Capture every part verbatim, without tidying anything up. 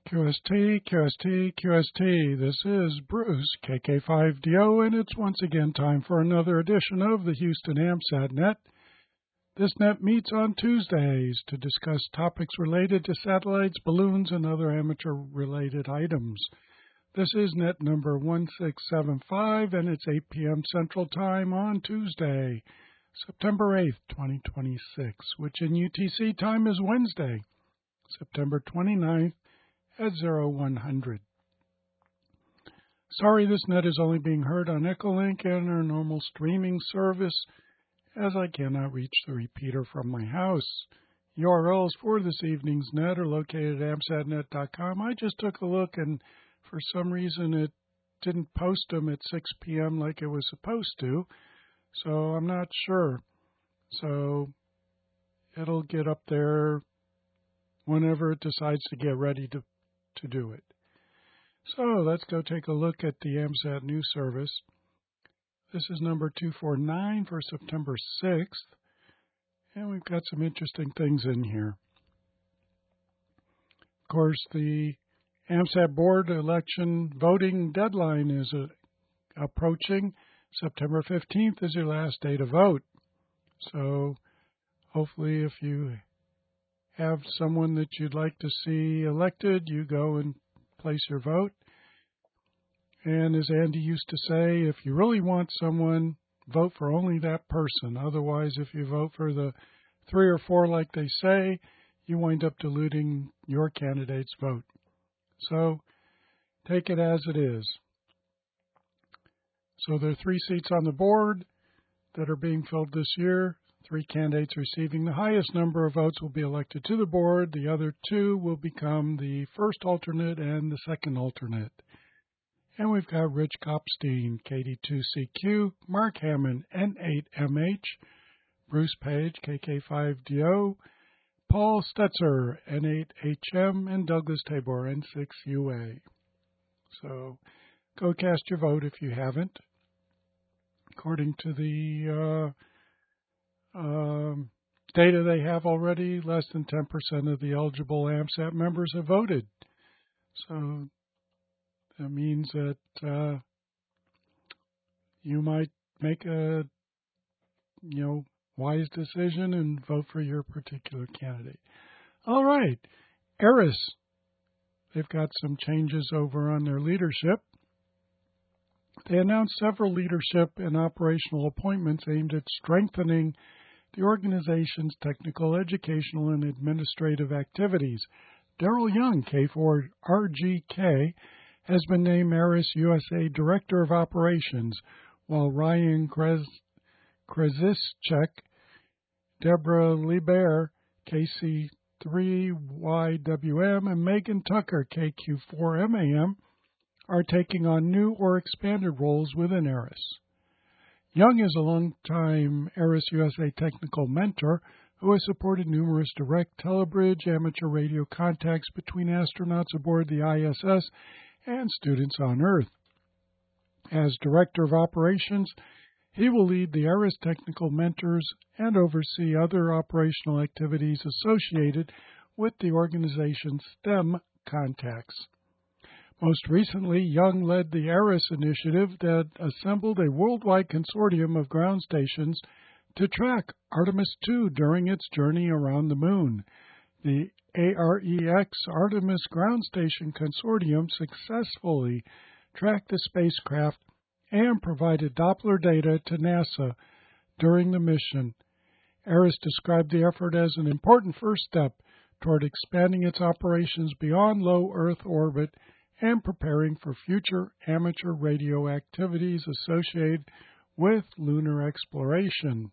Q S T, Q S T, Q S T. This is Bruce, K K five D O, and it's once again time for another edition of the Houston AMSAT Net. This net meets on Tuesdays to discuss topics related to satellites, balloons, and other amateur-related items. This is net number one six seven five, and it's eight p.m. Central Time on Tuesday, September eighth, twenty twenty-six, which in U T C time is Wednesday, September twenty-ninth, at zero one hundred. Sorry this net is only being heard on Echolink and our normal streaming service, as I cannot reach the repeater from my house. U R Ls for this evening's net are located at amsat net dot com. I just took a look, and for some reason it didn't post them at six p.m. like it was supposed to, so I'm not sure. So it'll get up there whenever it decides to get ready to to do it. So let's go take a look at the AMSAT news service. This is number two forty-nine for September sixth, and we've got some interesting things in here. Of course, the AMSAT board election voting deadline is uh, approaching. September fifteenth is your last day to vote. So hopefully if you have someone that you'd like to see elected, you go and place your vote. And as Andy used to say, if you really want someone, vote for only that person. Otherwise, if you vote for the three or four like they say, you wind up diluting your candidate's vote. So take it as it is. So there are three seats on the board that are being filled this year. Three candidates receiving the highest number of votes will be elected to the board. The other two will become the first alternate and the second alternate. And we've got Rich Kopstein, K D two C Q, Mark Hammond, N eight M H, Bruce Page, K K five D O, Paul Stetzer, N eight H M, and Douglas Tabor, N six U A. So go cast your vote if you haven't. According to the uh, Um, data they have already, less than ten percent of the eligible AMSAT members have voted. So that means that uh, you might make a, you know, wise decision and vote for your particular candidate. All right, ARIS. They've got some changes over on their leadership. They announced several leadership and operational appointments aimed at strengthening the organization's technical, educational, and administrative activities. Daryl Young, K four R G K, has been named ARIS U S A Director of Operations, while Ryan Krzyzczek, Deborah Lieber, K C three Y W M, and Megan Tucker, K Q four M A M, are taking on new or expanded roles within ARIS. Young is a longtime ARIS U S A technical mentor who has supported numerous direct telebridge amateur radio contacts between astronauts aboard the I S S and students on Earth. As Director of Operations, he will lead the ARIS technical mentors and oversee other operational activities associated with the organization's STEM contacts. Most recently, Young led the ARIS initiative that assembled a worldwide consortium of ground stations to track Artemis two during its journey around the moon. The AREX Artemis Ground Station Consortium successfully tracked the spacecraft and provided Doppler data to NASA during the mission. ARIS described the effort as an important first step toward expanding its operations beyond low Earth orbit and preparing for future amateur radio activities associated with lunar exploration.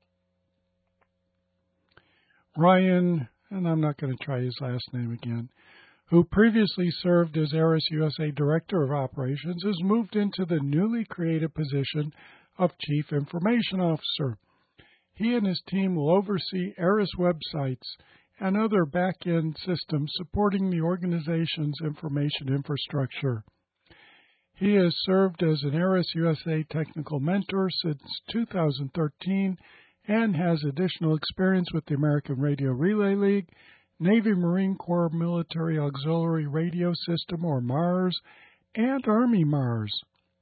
Ryan, and I'm not going to try his last name again, who previously served as ARIS U S A Director of Operations, has moved into the newly created position of Chief Information Officer. He and his team will oversee ARIS websites and other back-end systems supporting the organization's information infrastructure. He has served as an ARIS U S A technical mentor since two thousand thirteen and has additional experience with the American Radio Relay League, Navy Marine Corps Military Auxiliary Radio System, or MARS, and Army MARS.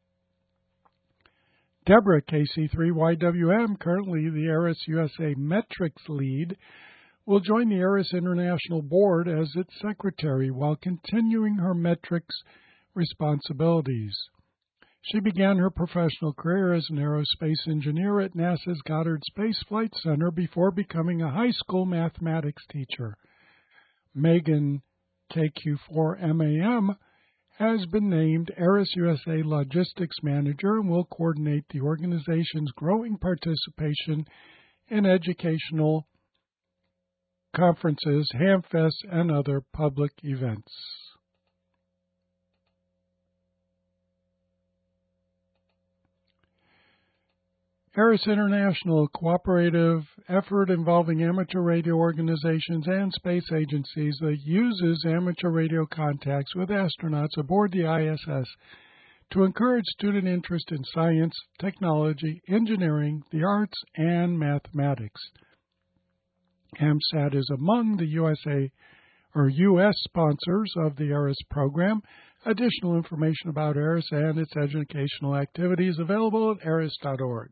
Deborah, K C three Y W M, currently the ARIS U S A Metrics lead, will join the ARIS International Board as its secretary while continuing her metrics responsibilities. She began her professional career as an aerospace engineer at NASA's Goddard Space Flight Center before becoming a high school mathematics teacher. Megan, K Q four M A M, has been named ARIS U S A Logistics Manager and will coordinate the organization's growing participation in educational conferences, HAMFests, and other public events. ARIS International, a cooperative effort involving amateur radio organizations and space agencies that uses amateur radio contacts with astronauts aboard the I S S to encourage student interest in science, technology, engineering, the arts, and mathematics. AMSAT is among the U S A or U S sponsors of the ARIS program. Additional information about ARIS and its educational activities available at aris dot org.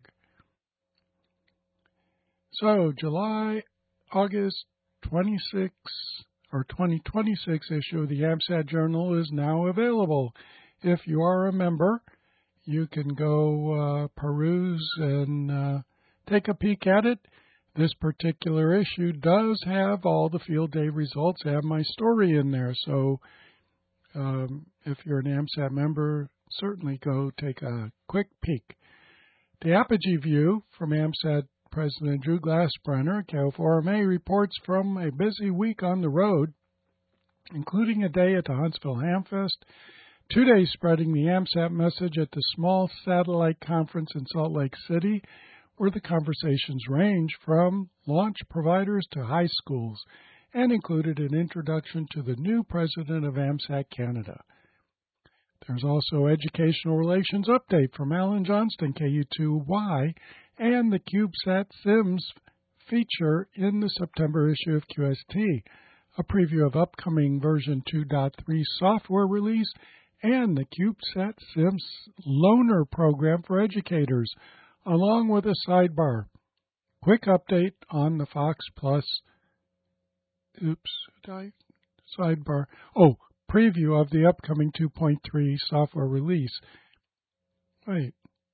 So, July, August twenty-sixth or twenty twenty-six issue of the AMSAT Journal is now available. If you are a member, you can go uh, peruse and uh, take a peek at it. This particular issue does have all the field day results and my story in there. So, um, if you're an AMSAT member, certainly go take a quick peek. The Apogee View from AMSAT President Drew Glassbrenner, K O four M A, reports from a busy week on the road, including a day at the Huntsville Hamfest, two days spreading the AMSAT message at the Small Satellite Conference in Salt Lake City, where the conversations range from launch providers to high schools, and included an introduction to the new president of AMSAT Canada. There's also Educational Relations Update from Alan Johnston, K U two Y, and the CubeSat Sims feature in the September issue of Q S T, a preview of upcoming version two point three software release, and the CubeSat Sims Loaner program for educators, along with a sidebar. Quick update on the Fox Plus, oops, did I, sidebar, oh, preview of the upcoming two point three software release. Wait.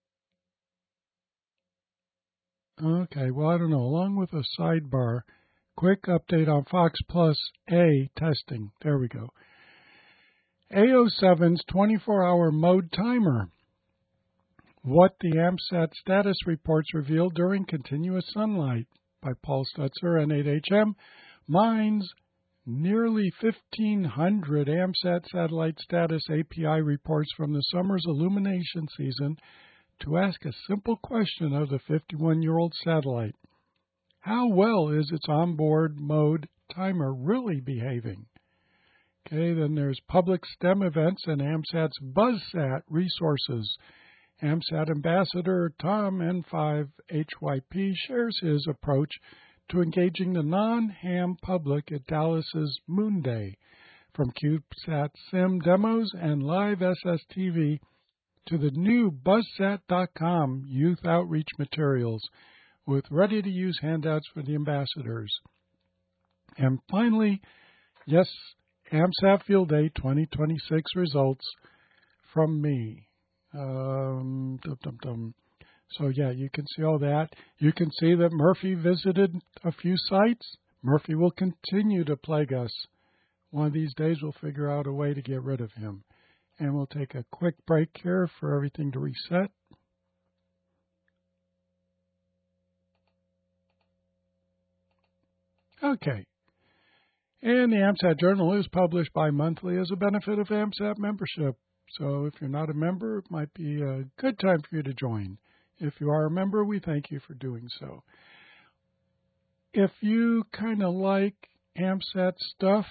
Okay, well, I don't know. Along with a sidebar, quick update on Fox Plus A testing. There we go. A O seven's twenty-four hour mode timer. What the AMSAT status reports revealed during continuous sunlight by Paul Stutzer, N eight H M, mines nearly fifteen hundred AMSAT satellite status A P I reports from the summer's illumination season to ask a simple question of the fifty-one-year-old satellite. How well is its onboard mode timer really behaving? Okay, then there's public STEM events and AMSAT's BuzzSat resources. AMSAT Ambassador Tom N five H Y P shares his approach to engaging the non-ham public at Dallas's Moon Day, from CubeSat Sim demos and live S S T V to the new buzzsat dot com youth outreach materials with ready-to-use handouts for the ambassadors. And finally, yes, AMSAT Field Day twenty twenty-six results from me. Um, dum, dum, dum. So, yeah, you can see all that. You can see that Murphy visited a few sites. Murphy will continue to plague us. One of these days we'll figure out a way to get rid of him. And we'll take a quick break here for everything to reset. Okay. And the AMSAT Journal is published bi-monthly as a benefit of AMSAT membership. So if you're not a member, it might be a good time for you to join. If you are a member, we thank you for doing so. If you kind of like AMSAT stuff,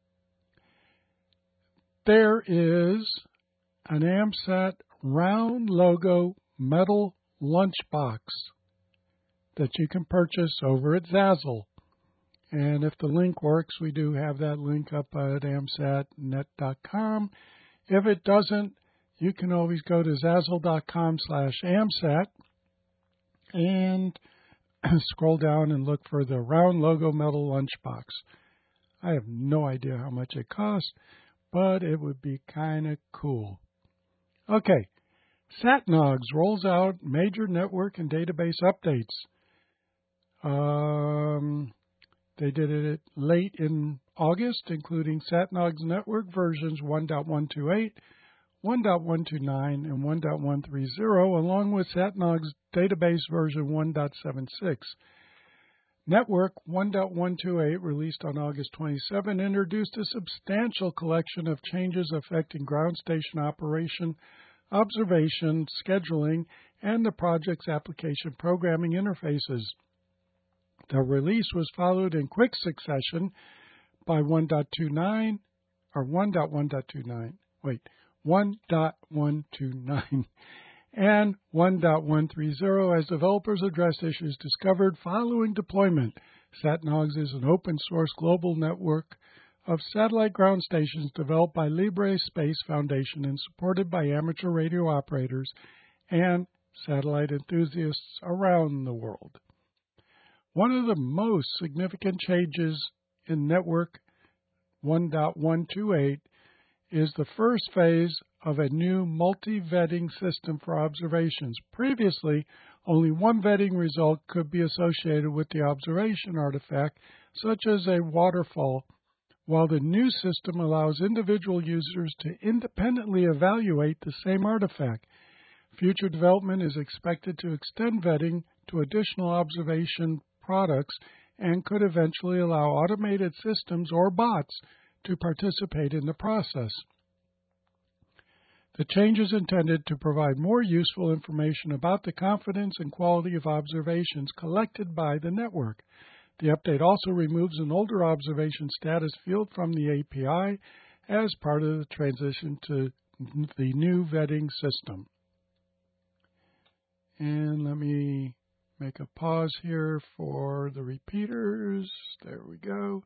there is an AMSAT round logo metal lunchbox that you can purchase over at Zazzle. And if the link works, we do have that link up at amsat net dot com. If it doesn't, you can always go to zazzle dot com slash amsat and scroll down and look for the round logo metal lunchbox. I have no idea how much it costs, but it would be kind of cool. Okay, SatNogs rolls out major network and database updates. Um, they did it late in August, including SatNogs network versions one point one two eight, one point one two nine, and one point one three zero, along with SatNogs database version one point seven six. Network one point one two eight, released on August twenty-seventh, introduced a substantial collection of changes affecting ground station operation, observation, scheduling, and the project's application programming interfaces. The release was followed in quick succession by one point two nine, or one point one two nine, wait, one point one two nine, and one point one three zero as developers addressed issues discovered following deployment. SatNogs is an open-source global network of satellite ground stations developed by Libre Space Foundation and supported by amateur radio operators and satellite enthusiasts around the world. One of the most significant changes in Network one point one two eight is the first phase of a new multi-vetting system for observations. Previously, only one vetting result could be associated with the observation artifact, such as a waterfall, while the new system allows individual users to independently evaluate the same artifact. Future development is expected to extend vetting to additional observation products and could eventually allow automated systems or bots to participate in the process. The change is intended to provide more useful information about the confidence and quality of observations collected by the network. The update also removes an older observation status field from the A P I as part of the transition to the new vetting system. And let me make a pause here for the repeaters. There we go.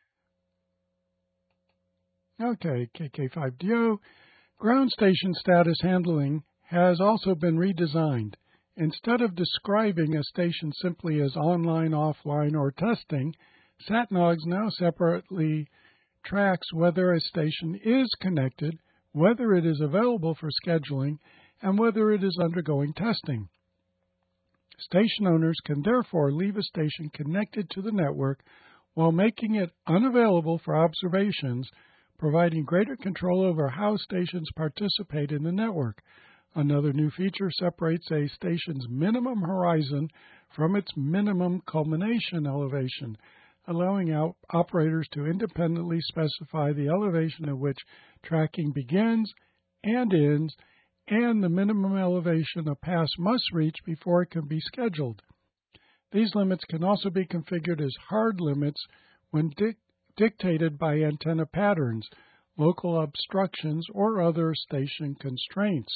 Okay, K K five D O. Ground station status handling has also been redesigned. Instead of describing a station simply as online, offline, or testing, SatNogs now separately tracks whether a station is connected, whether it is available for scheduling, and whether it is undergoing testing. Station owners can therefore leave a station connected to the network while making it unavailable for observations, providing greater control over how stations participate in the network. Another new feature separates a station's minimum horizon from its minimum culmination elevation, allowing out operators to independently specify the elevation at which tracking begins and ends, and the minimum elevation a pass must reach before it can be scheduled. These limits can also be configured as hard limits when di- dictated by antenna patterns, local obstructions, or other station constraints.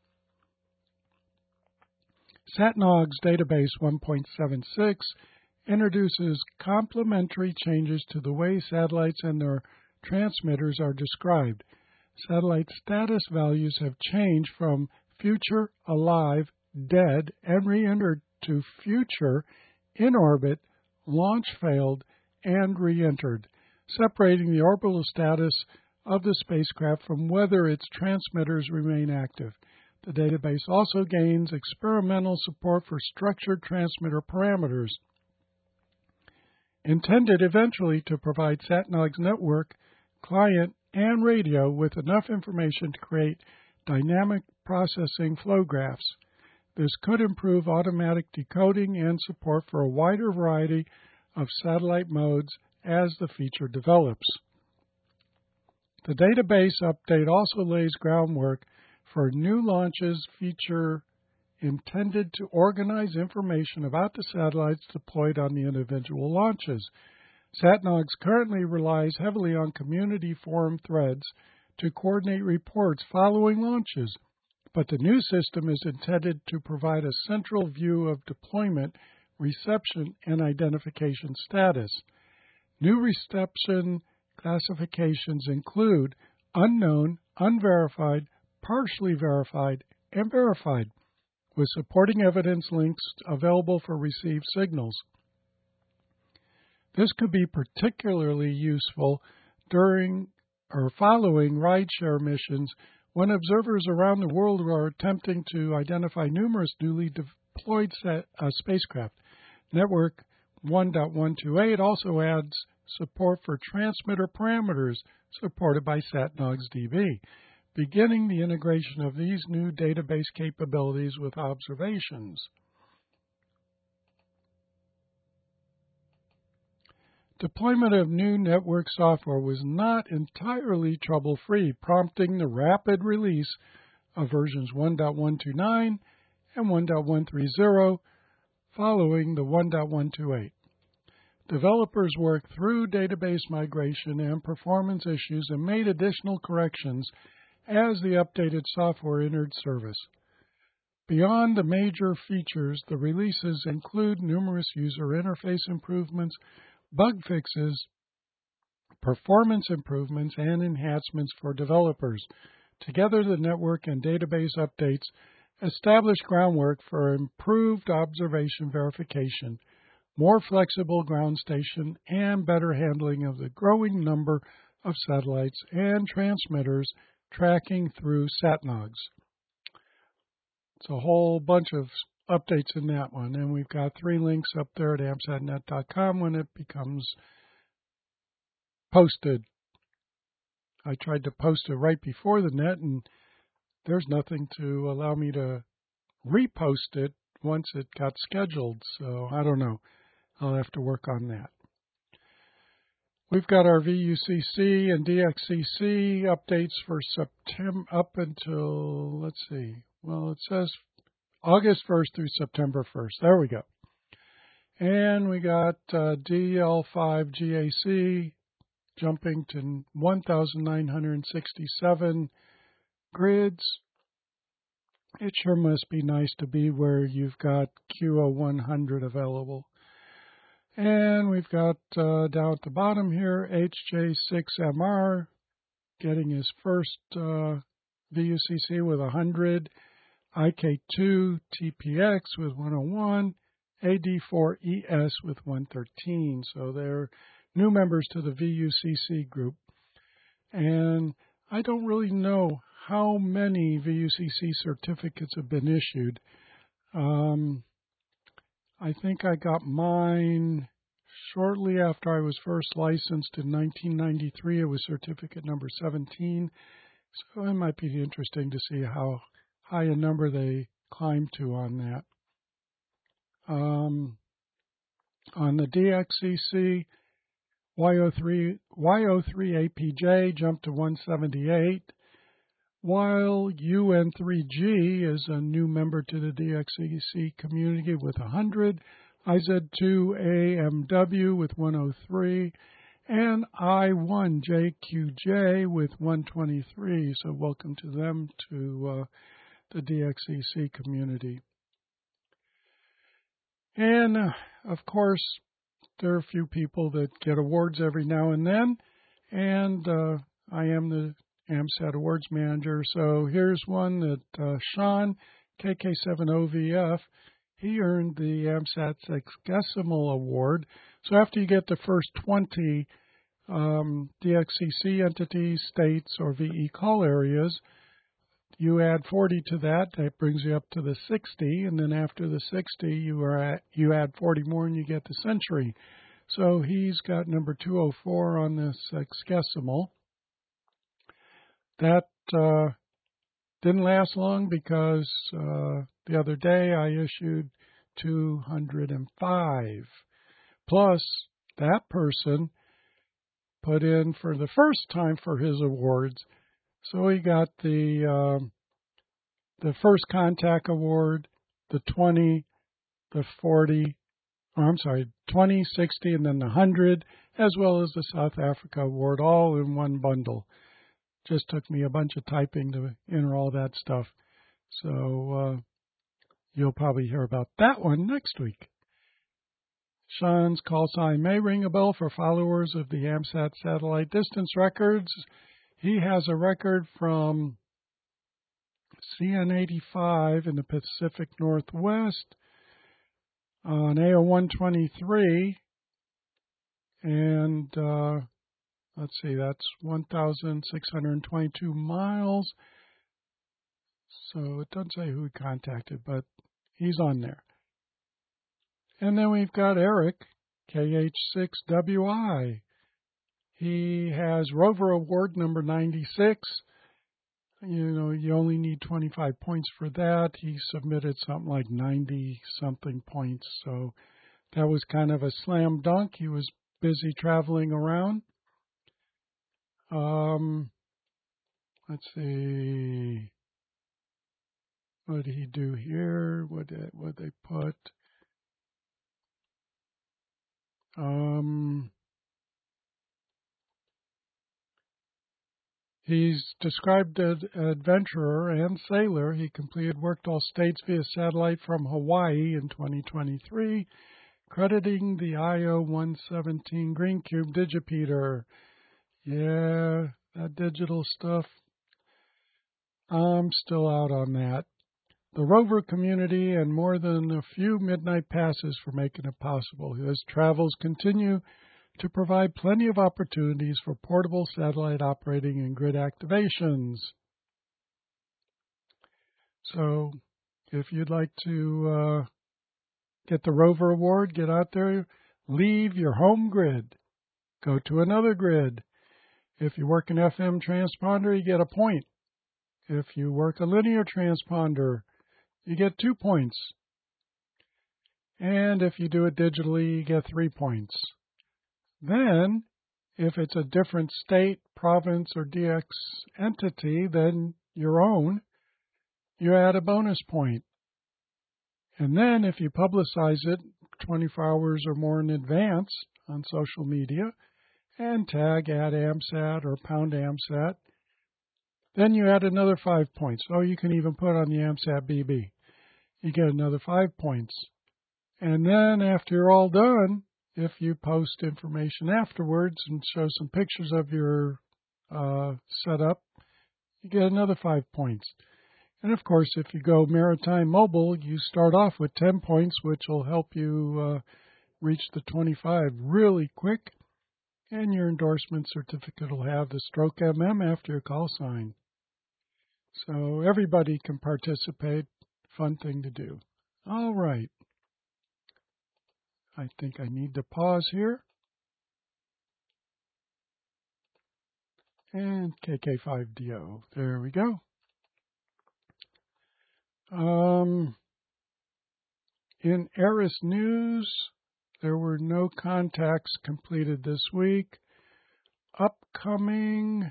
SatNogs Database one point seven six introduces complementary changes to the way satellites and their transmitters are described. Satellite status values have changed from future, alive, dead, and re-entered to future, in orbit, launch failed, and re-entered, separating the orbital status of the spacecraft from whether its transmitters remain active. The database also gains experimental support for structured transmitter parameters, intended eventually to provide SatNogs network, client, and radio with enough information to create dynamic processing flow graphs. This could improve automatic decoding and support for a wider variety of satellite modes as the feature develops. The database update also lays groundwork for new launches feature intended to organize information about the satellites deployed on the individual launches. SatNogs currently relies heavily on community forum threads to coordinate reports following launches, but the new system is intended to provide a central view of deployment, reception, and identification status. New reception classifications include unknown, unverified, partially verified, and verified, with supporting evidence links available for received signals. This could be particularly useful during or following rideshare missions when observers around the world are attempting to identify numerous newly deployed set, uh, spacecraft. Network one point one two eight also adds support for transmitter parameters supported by SatNogsDB, beginning the integration of these new database capabilities with observations. Deployment of new network software was not entirely trouble-free, prompting the rapid release of versions one point one two nine and one point one three zero following the one point one two eight. Developers worked through database migration and performance issues and made additional corrections as the updated software entered service. Beyond the major features, the releases include numerous user interface improvements, bug fixes, performance improvements, and enhancements for developers. Together, the network and database updates establish groundwork for improved observation verification, more flexible ground station, and better handling of the growing number of satellites and transmitters tracking through SatNogs. It's a whole bunch of updates in that one, and we've got three links up there at amsat net dot com when it becomes posted. I tried to post it right before the net, and there's nothing to allow me to repost it once it got scheduled, so I don't know. I'll have to work on that. We've got our V U C C and D X C C updates for September up until, let's see, well, it says August first through September first. There we go. And we got uh, D L five G A C jumping to one thousand nine hundred sixty-seven grids. It sure must be nice to be where you've got Q O one hundred available. And we've got uh, down at the bottom here, H J six M R getting his first uh, V U C C with one hundred, I K two T P X with one oh one, A D four E S with one thirteen. So they're new members to the V U C C group. And I don't really know how many V U C C certificates have been issued. Um, I think I got mine shortly after I was first licensed in nineteen ninety-three. It was certificate number seventeen. So it might be interesting to see how high a number they climb to on that. Um, on the D X C C, Y O three, Y O three A P J jumped to one seventy-eight, while U N three G is a new member to the D X C C community with one hundred, I Z two A M W with one oh three, and I one J Q J with one twenty-three. So welcome to them to uh, the D X C C community. And uh, of course, there are a few people that get awards every now and then, and uh, I am the AMSAT Awards Manager. So here's one that uh, Sean, K K seven O V F, he earned the AMSAT Sexagesimal Award. So after you get the first twenty um, D X C C entities, states, or V E call areas, you add forty to that. That brings you up to the sixty, and then after the sixty, you are at, you add forty more, and you get the century. So he's got number two oh four on this sexagesimal. That uh, didn't last long because uh, the other day I issued two hundred five. Plus, that person put in for the first time for his awards. So he got the um, the first contact award, the twenty, the forty, or I'm sorry, twenty, sixty, and then the one hundred, as well as the South Africa award, all in one bundle. Just took me a bunch of typing to enter all that stuff. So uh, you'll probably hear about that one next week. Sean's call sign may ring a bell for followers of the AMSAT satellite distance records. He has a record from C N eighty-five in the Pacific Northwest on A O one twenty-three, and uh, let's see, that's one thousand six hundred twenty-two miles. So it doesn't say who he contacted, but he's on there. And then we've got Eric, K H six W I. He has Rover Award number ninety-six. You know, you only need twenty-five points for that. He submitted something like ninety-something points. So that was kind of a slam dunk. He was busy traveling around. Um, let's see. What did he do here? What did, what did they put? Um, he's described as an adventurer and sailor. He completed worked all states via satellite from Hawaii in twenty twenty-three, crediting the I O one seventeen Green Cube Digipeater. Yeah, that digital stuff, I'm still out on that. The Rover community and more than a few midnight passes for making it possible. His travels continue to provide plenty of opportunities for portable satellite operating and grid activations. So if you'd like to uh, get the Rover Award, get out there, leave your home grid, go to another grid. If you work an F M transponder, you get a point. If you work a linear transponder, you get two points. And if you do it digitally, you get three points. Then, if it's a different state, province, or D X entity than your own, you add a bonus point. And then if you publicize it twenty-four hours or more in advance on social media and tag at AMSAT or pound AMSAT, then you add another five points. Oh, you can even put on the AMSAT B B. You get another five points. And then after you're all done, if you post information afterwards and show some pictures of your uh, setup, you get another five points. And of course, if you go Maritime Mobile, you start off with ten points, which will help you uh, reach the twenty-five really quick. And your endorsement certificate will have the stroke M M after your call sign. So everybody can participate. Fun thing to do. All right. I think I need to pause here. And K K five D O. There we go. Um, in ARIS News, there were no contacts completed this week. Upcoming,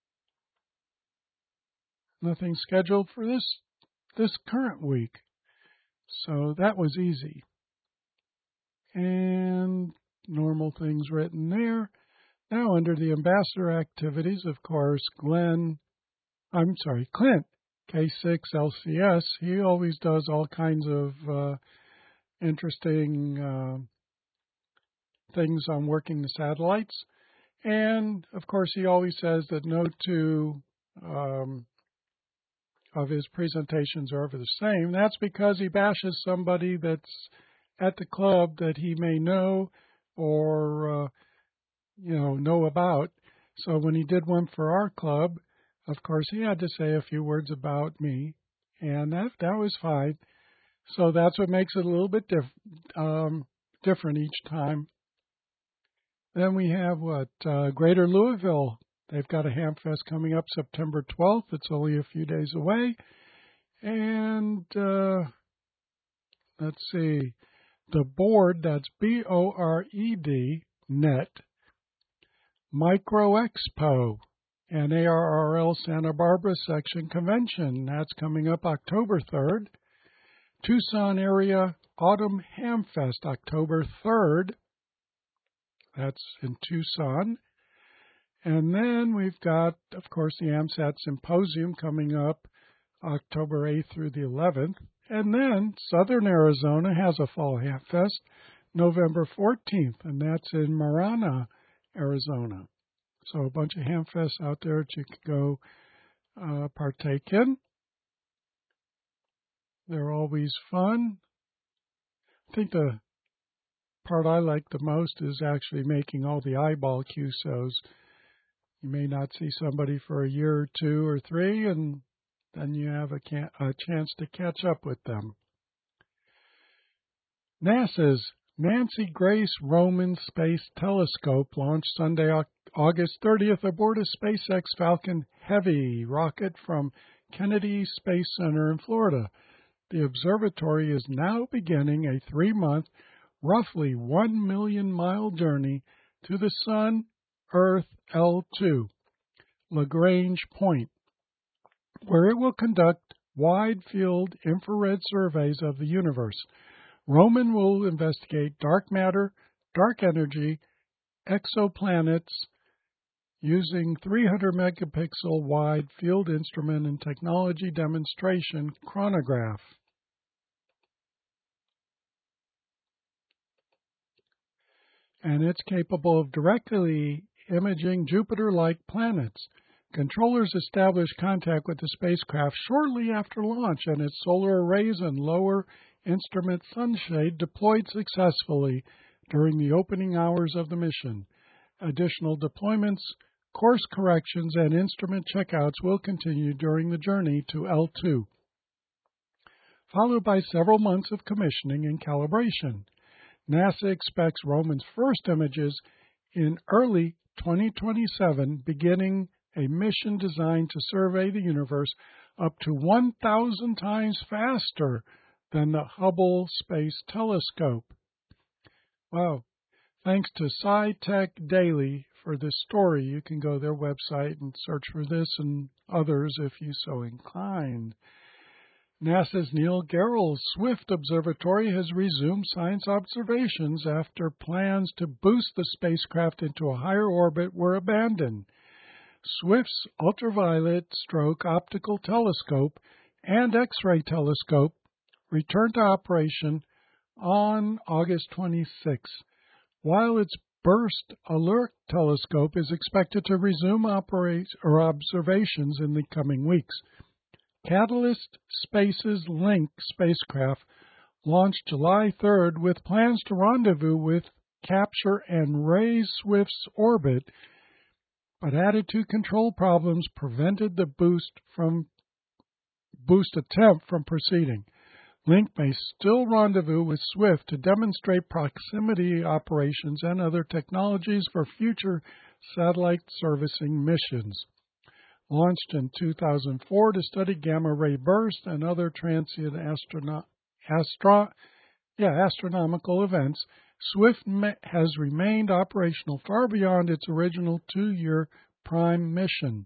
nothing scheduled for this this current week. So that was easy. And normal things written there. Now under the ambassador activities, of course, Glenn, I'm sorry, Clint, K six L C S, he always does all kinds of uh, interesting uh, things on working the satellites. And, of course, he always says that no two um, of his presentations are ever the same. That's because he bashes somebody that's at the club that he may know or, uh, you know, know about. So when he did one for our club, of course, he had to say a few words about me, and that that was fine. So that's what makes it a little bit diff- um, different each time. Then we have what? Uh, Greater Louisville. They've got a Hamfest coming up September twelfth. It's only a few days away. And uh, let's see. The board, that's B O R E D, net, Micro Expo, and A R R L Santa Barbara Section Convention. That's coming up October third. Tucson Area Autumn Hamfest, October third. That's in Tucson. And then we've got, of course, the AMSAT Symposium coming up October eighth through the eleventh. And then Southern Arizona has a Fall Hamfest, November fourteenth, and that's in Marana, Arizona. So a bunch of hamfests out there that you can go uh, partake in. They're always fun. I think the part I like the most is actually making all the eyeball Q S Os. You may not see somebody for a year or two or three, and then you have a, can- a chance to catch up with them. NASA's Nancy Grace Roman Space Telescope launched Sunday, August thirtieth aboard a SpaceX Falcon Heavy rocket from Kennedy Space Center in Florida. The observatory is now beginning a three-month, roughly one million mile journey to the Sun, Earth L two, Lagrange Point, where it will conduct wide-field infrared surveys of the universe. Roman will investigate dark matter, dark energy, exoplanets, using three hundred megapixel wide field instrument and technology demonstration chronograph. And it's capable of directly imaging Jupiter-like planets. Controllers established contact with the spacecraft shortly after launch, and its solar arrays and lower instrument sunshade deployed successfully during the opening hours of the mission. Additional deployments, course corrections, and instrument checkouts will continue during the journey to L two, followed by several months of commissioning and calibration. NASA expects Roman's first images in early twenty twenty-seven, beginning a mission designed to survey the universe up to one thousand times faster than the Hubble Space Telescope. Wow. Thanks to SciTech Daily for this story. You can go to their website and search for this and others if you so inclined. NASA's Neil Gehrels Swift Observatory has resumed science observations after plans to boost the spacecraft into a higher orbit were abandoned. Swift's ultraviolet stroke optical telescope and X-ray telescope returned to operation on August twenty-sixth, while its Burst Alert telescope is expected to resume operate or observations in the coming weeks. Catalyst Space's Link spacecraft launched July third with plans to rendezvous with, capture, and raise Swift's orbit, but attitude control problems prevented the boost from boost attempt from proceeding. Link may still rendezvous with Swift to demonstrate proximity operations and other technologies for future satellite servicing missions. Launched in two thousand four to study gamma-ray bursts and other transient astrono- astro- yeah, astronomical events, Swift has remained operational far beyond its original two-year prime mission.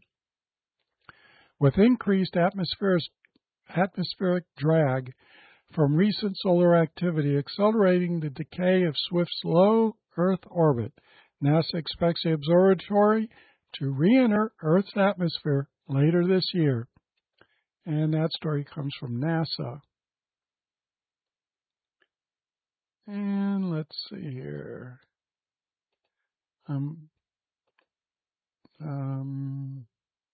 With increased atmospheric, atmospheric drag from recent solar activity accelerating the decay of Swift's low Earth orbit, NASA expects the observatory to re-enter Earth's atmosphere later this year. And that story comes from NASA. And let's see here. Um, um,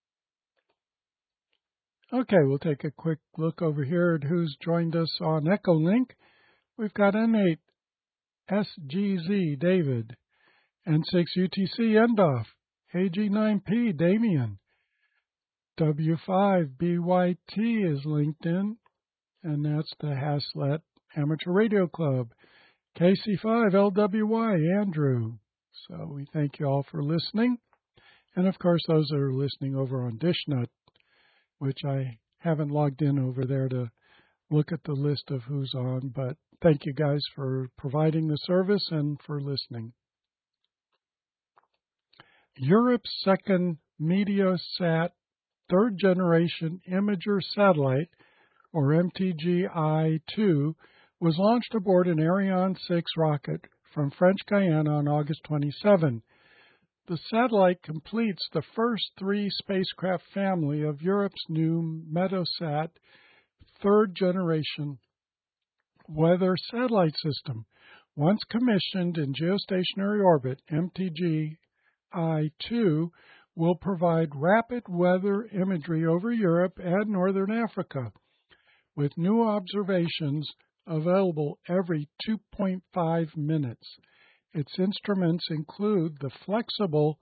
okay, we'll take a quick look over here at who's joined us on Echolink. We've got N eight S G Z David, N six U T C Endoff, A G nine P Damien, W five B Y T is linked in, and that's the Haslett Amateur Radio Club. K C five L W Y Andrew. So we thank you all for listening. And of course, those that are listening over on DishNut, which I haven't logged in over there to look at the list of who's on, but thank you guys for providing the service and for listening. Europe's second Meteosat third generation imager satellite, or M T G I two, was launched aboard an Ariane six rocket from French Guiana on August twenty-seventh. The satellite completes the first three spacecraft family of Europe's new Meteosat third generation weather satellite system, Once commissioned in geostationary orbit, M T G I two will provide rapid weather imagery over Europe and northern Africa, with new observations available every two point five minutes. Its instruments include the flexible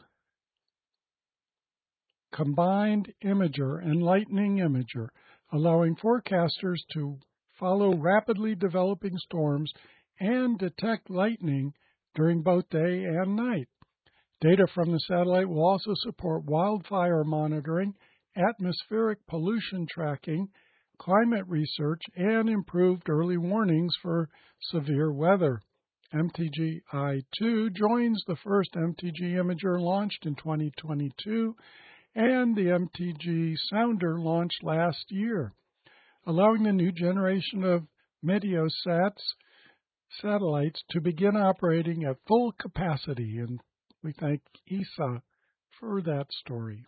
combined imager and lightning imager, allowing forecasters to follow rapidly developing storms and detect lightning during both day and night. Data from the satellite will also support wildfire monitoring, atmospheric pollution tracking, climate research, and improved early warnings for severe weather. M T G I two joins the first M T G imager launched in twenty twenty-two and the M T G sounder launched last year, allowing the new generation of Meteosats satellites to begin operating at full capacity, and we thank E S A for that story.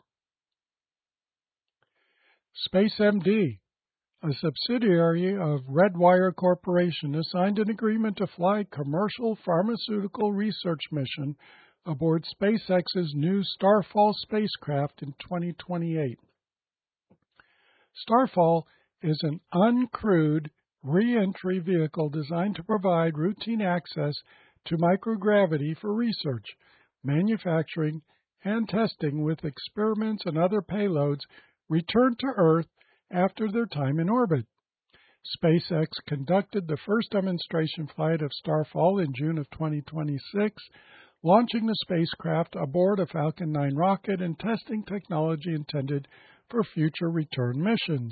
SpaceMD, a subsidiary of Redwire Corporation, has signed an agreement to fly commercial pharmaceutical research mission aboard SpaceX's new Starfall spacecraft in twenty twenty-eight. Starfall is an uncrewed re-entry vehicle designed to provide routine access to microgravity for research, manufacturing, and testing, with experiments and other payloads returned to Earth after their time in orbit. SpaceX conducted the first demonstration flight of Starfall in June of twenty twenty-six, launching the spacecraft aboard a Falcon nine rocket and testing technology intended for future return missions.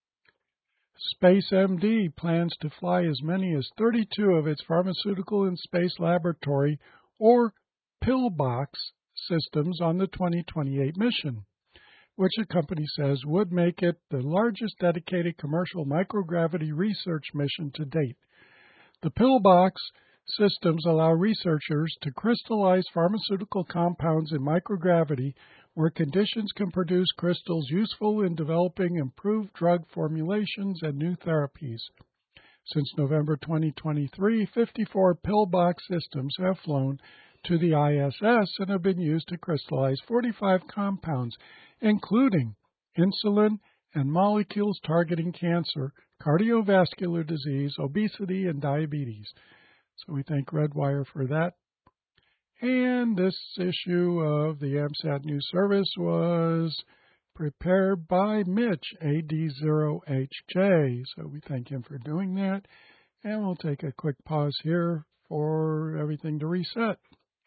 SpaceMD plans to fly as many as thirty-two of its pharmaceutical and space laboratory, or PIL-BOX, systems on the twenty twenty-eight mission, which the company says would make it the largest dedicated commercial microgravity research mission to date. The PIL-BOX systems allow researchers to crystallize pharmaceutical compounds in microgravity, where conditions can produce crystals useful in developing improved drug formulations and new therapies. Since November twenty twenty-three, fifty-four PIL-BOX systems have flown to the I S S and have been used to crystallize forty-five compounds, including insulin and molecules targeting cancer, cardiovascular disease, obesity, and diabetes. So we thank Redwire for that. And this issue of the AMSAT News Service was prepared by Mitch, A D zero H J. So we thank him for doing that. And we'll take a quick pause here for everything to reset.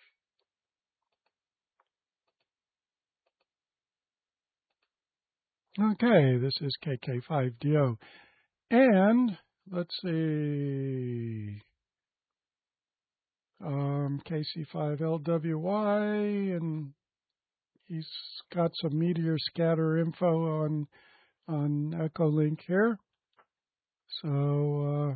Okay, this is K K five D O. And let's see, um, K C five L W Y, and he's got some meteor scatter info on on Echolink here. So uh,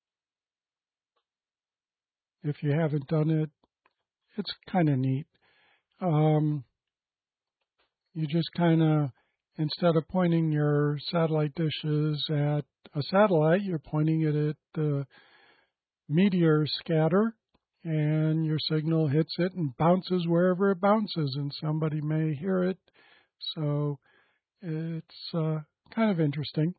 if you haven't done it, it's kind of neat. Um, you just kind of, instead of pointing your satellite dishes at a satellite, you're pointing it at the meteor scatter, and your signal hits it and bounces wherever it bounces, and somebody may hear it. So it's uh, kind of interesting.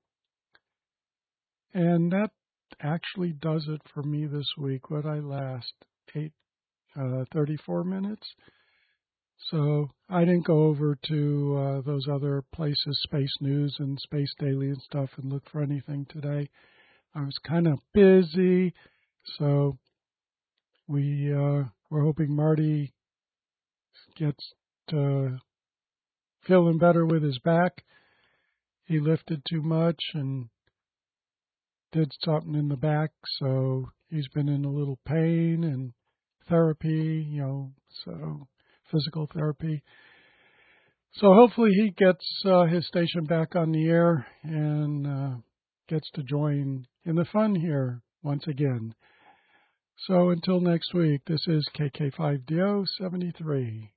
And that actually does it for me this week. What I last eight, uh, thirty-four minutes. So I didn't go over to uh, those other places, Space News and Space Daily and stuff, and look for anything today. I was kind of busy, so we uh, we're hoping Marty gets to feeling better with his back. He lifted too much and did something in the back, so he's been in a little pain and therapy, you know, so physical therapy. So hopefully he gets uh, his station back on the air and uh, gets to join in the fun here once again. So until next week, this is K K five D O seventy-three.